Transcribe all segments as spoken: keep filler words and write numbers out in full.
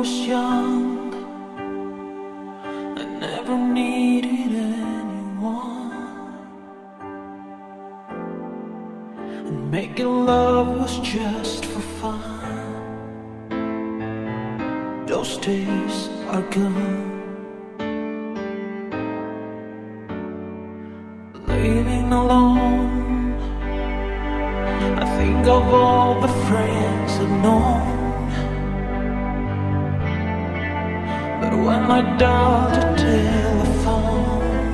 was young, I never needed anyone, and making love was just for fun. Those days are gone. Living alone, I think of all the friends I've known, but when I dial the telephone,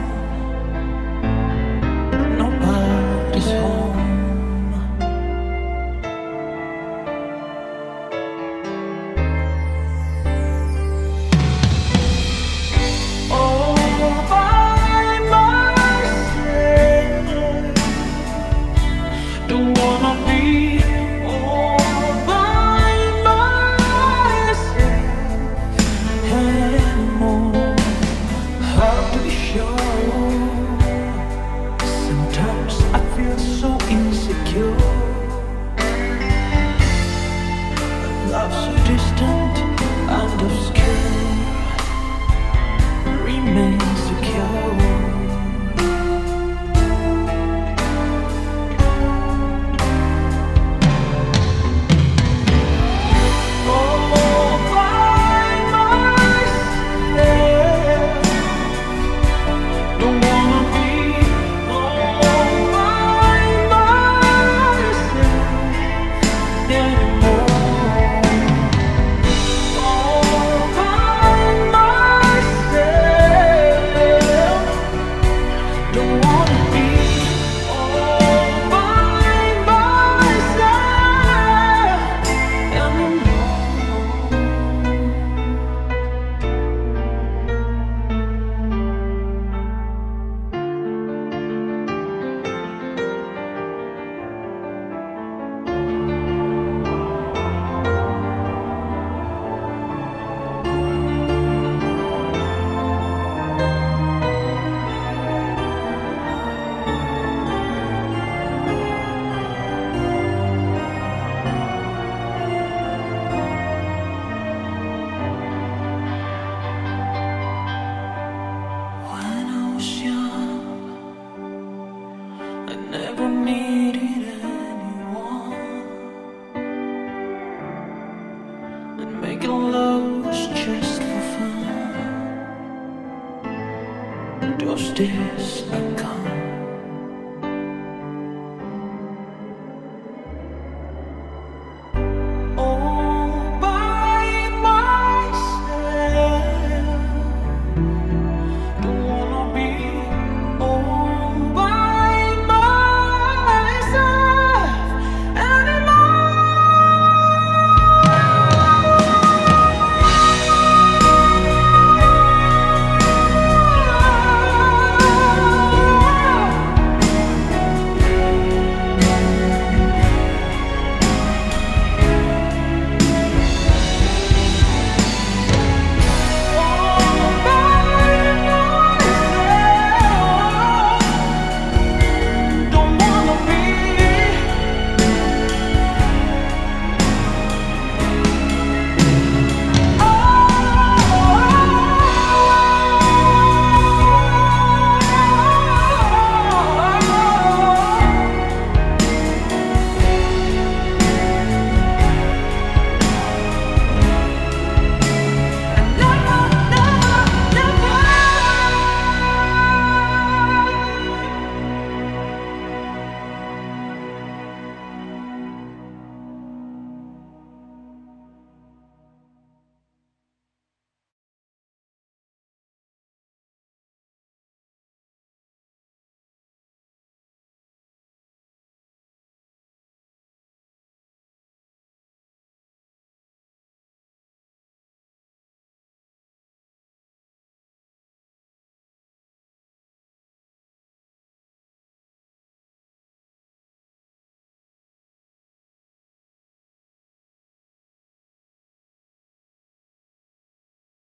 nobody's home. Sometimes I feel so insecure, a love so distant and obscure remains secure. Never needed anyone, and making love was just for fun. Those days